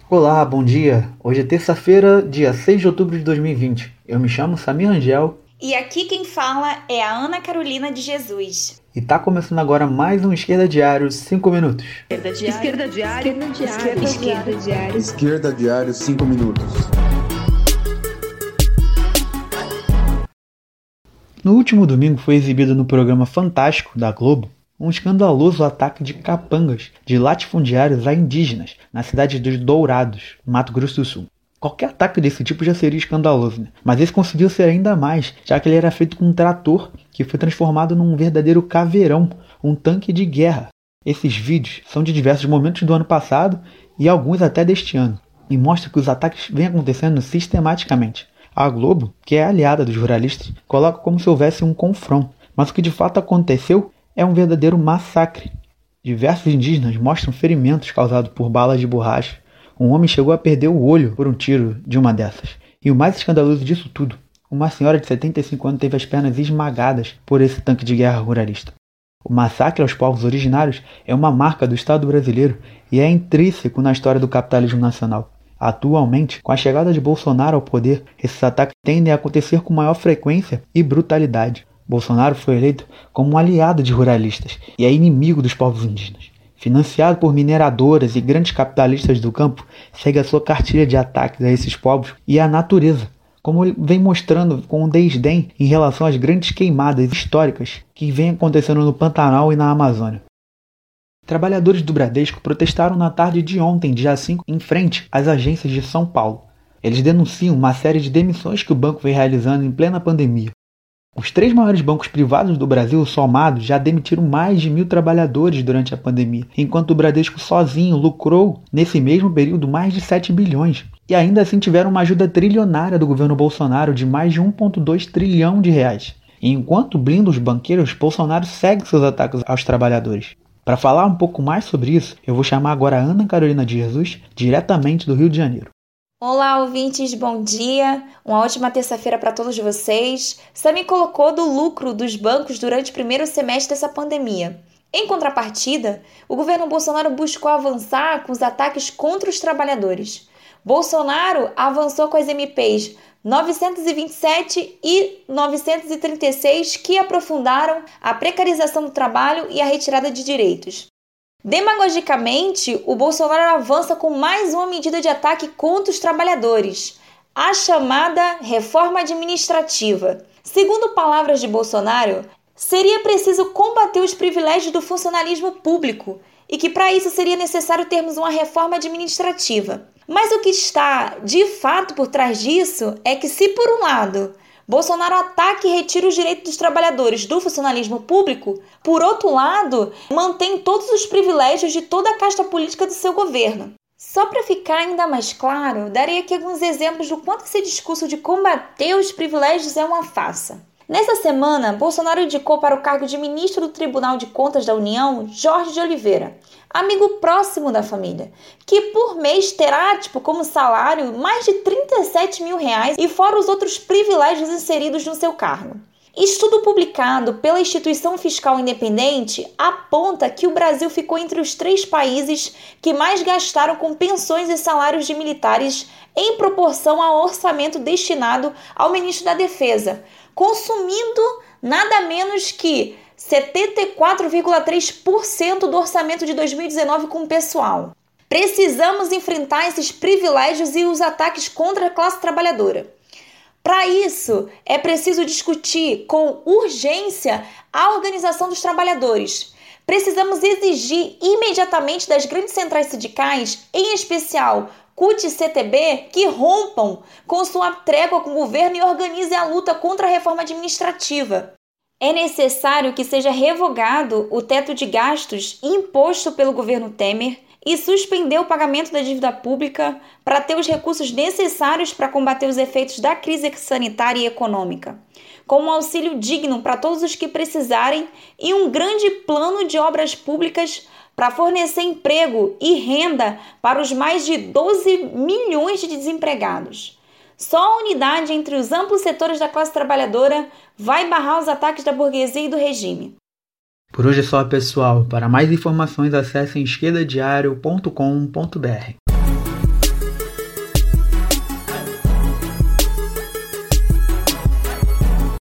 Olá, bom dia. Hoje é terça-feira, dia 6 de outubro de 2020. Eu me chamo Samir Rangel. E aqui quem fala é a Ana Carolina de Jesus. E tá começando agora mais um Esquerda Diário 5 minutos. Esquerda Diário 5 minutos. No último domingo foi exibido no programa Fantástico da Globo um escandaloso ataque de capangas de latifundiários a indígenas na cidade dos Dourados, Mato Grosso do Sul. Qualquer ataque desse tipo já seria escandaloso, né? Mas esse conseguiu ser ainda mais, já que ele era feito com um trator que foi transformado num verdadeiro caveirão, um tanque de guerra. Esses vídeos são de diversos momentos do ano passado e alguns até deste ano, e mostram que os ataques vêm acontecendo sistematicamente. A Globo, que é aliada dos ruralistas, coloca como se houvesse um confronto, mas o que de fato aconteceu é um verdadeiro massacre. Diversos indígenas mostram ferimentos causados por balas de borracha. Um homem chegou a perder o olho por um tiro de uma dessas. E o mais escandaloso disso tudo, uma senhora de 75 anos teve as pernas esmagadas por esse tanque de guerra ruralista. O massacre aos povos originários é uma marca do Estado brasileiro e é intrínseco na história do capitalismo nacional. Atualmente, com a chegada de Bolsonaro ao poder, esses ataques tendem a acontecer com maior frequência e brutalidade. Bolsonaro foi eleito como um aliado de ruralistas e é inimigo dos povos indígenas. Financiado por mineradoras e grandes capitalistas do campo, segue a sua cartilha de ataques a esses povos e à natureza, como ele vem mostrando com desdém em relação às grandes queimadas históricas que vêm acontecendo no Pantanal e na Amazônia. Trabalhadores do Bradesco protestaram na tarde de ontem, dia 5, em frente às agências de São Paulo. Eles denunciam uma série de demissões que o banco vem realizando em plena pandemia. Os 3 maiores bancos privados do Brasil, somados, já demitiram mais de 1.000 trabalhadores durante a pandemia, enquanto o Bradesco sozinho lucrou, nesse mesmo período, mais de 7 bilhões. E ainda assim tiveram uma ajuda trilionária do governo Bolsonaro de mais de 1,2 trilhão de reais. E enquanto blinda os banqueiros, Bolsonaro segue seus ataques aos trabalhadores. Para falar um pouco mais sobre isso, eu vou chamar agora a Ana Carolina de Jesus, diretamente do Rio de Janeiro. Olá, ouvintes, bom dia. Uma ótima terça-feira para todos vocês. Samir colocou do lucro dos bancos durante o primeiro semestre dessa pandemia. Em contrapartida, o governo Bolsonaro buscou avançar com os ataques contra os trabalhadores. Bolsonaro avançou com as MPs 927 e 936 que aprofundaram a precarização do trabalho e a retirada de direitos. Demagogicamente, o Bolsonaro avança com mais uma medida de ataque contra os trabalhadores, a chamada reforma administrativa. Segundo palavras de Bolsonaro, seria preciso combater os privilégios do funcionalismo público e que para isso seria necessário termos uma reforma administrativa. Mas o que está de fato por trás disso é que, se por um lado Bolsonaro ataca e retira os direitos dos trabalhadores do funcionalismo público, por outro lado, mantém todos os privilégios de toda a casta política do seu governo. Só para ficar ainda mais claro, darei aqui alguns exemplos do quanto esse discurso de combater os privilégios é uma farsa. Nessa semana, Bolsonaro indicou para o cargo de ministro do Tribunal de Contas da União, Jorge de Oliveira, amigo próximo da família, que por mês terá como salário mais de 37 mil reais e fora os outros privilégios inseridos no seu cargo. Estudo publicado pela Instituição Fiscal Independente aponta que o Brasil ficou entre os 3 países que mais gastaram com pensões e salários de militares em proporção ao orçamento destinado ao ministro da Defesa, consumindo nada menos que 74,3% do orçamento de 2019 com o pessoal. Precisamos enfrentar esses privilégios e os ataques contra a classe trabalhadora. Para isso, é preciso discutir com urgência a organização dos trabalhadores. Precisamos exigir imediatamente das grandes centrais sindicais, em especial CUT e CTB, que rompam com sua trégua com o governo e organizem a luta contra a reforma administrativa. É necessário que seja revogado o teto de gastos imposto pelo governo Temer e suspender o pagamento da dívida pública para ter os recursos necessários para combater os efeitos da crise sanitária e econômica, como um auxílio digno para todos os que precisarem e um grande plano de obras públicas para fornecer emprego e renda para os mais de 12 milhões de desempregados. Só a unidade entre os amplos setores da classe trabalhadora vai barrar os ataques da burguesia e do regime. Por hoje é só, pessoal. Para mais informações, acessem esquerdadiario.com.br.